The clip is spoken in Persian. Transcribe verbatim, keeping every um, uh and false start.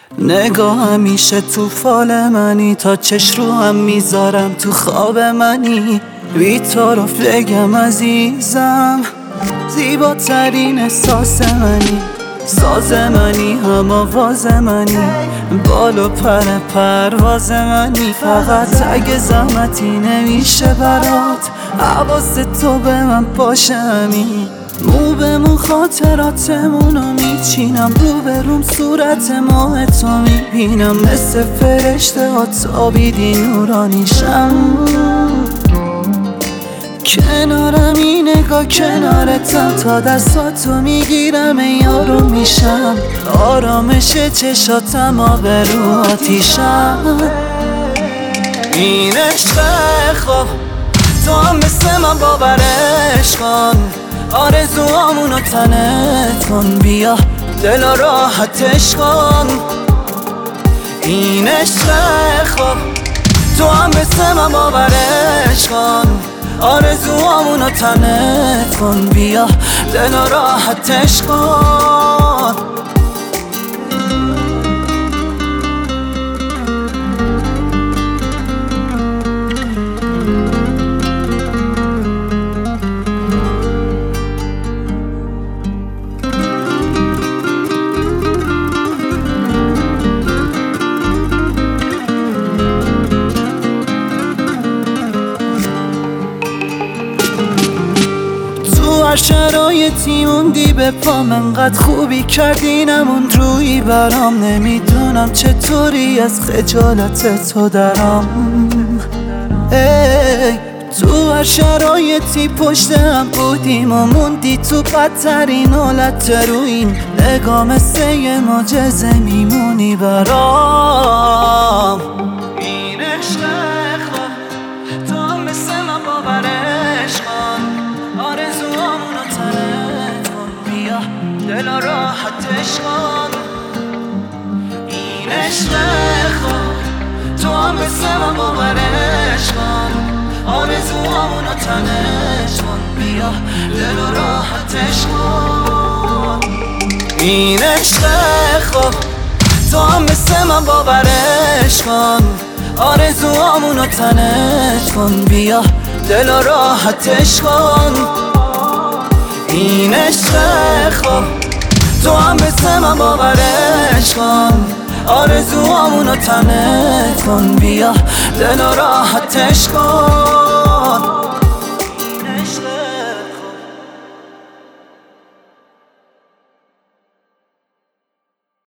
نگاه همیشه تو فال منی، تا چش رو هم میذارم تو خواب منی. بی طرف بگم عزیزم، زیباترین احساس منی. ساز منی هم آواز منی، بال و پر پرواز منی. فقط اگه زحمتی نمیشه برات، حواس تو به من باشه همین. مو به مو خاطراتمونو میچینم، رو به روم صورت ماه تو میبینم. مثل فرشته ها تابیدی نورانیشم، کنارم این نگاه کنارتم، تا دستاتو میگیرم یارو میشم. آرامش چشاتم آبرو آتیشم. این عشق خواب تو هم مثل من باورش کن، آرزوامونو تنت کن، بیا دل راحتش کن. این عشق خواب تو هم مثل من باورش کن، آرزوامونو تنت کن، بیا دل راحتش کن. هر شرایطی موندی به پام، انقدر خوبی کردی نموند روی برام. نمیدونم چطوری از خجالت تو درام. ای تو هر شرایطی پشت هم بودیم و موندی تو بدترین حالت. رو این نگاه مثل یه معجزه میمونی برام. این عشق خواب تو هم مثل من باورش کن، آرزوامونو تنت کن، بیا دل راحتش کن. این عشق خواب تو هم مثل من باورش کن، آرزوامونو تنت کن، بیا دل راحتش کن. این عشق خواب تو هم مثل من باورش کن، آرزوامونو تنت کن، بیا دل راحتش کن. این عشق خواب تو هم مثل من باورش کن، آرزوامونو تنت کن، بیا دل راحتش کن.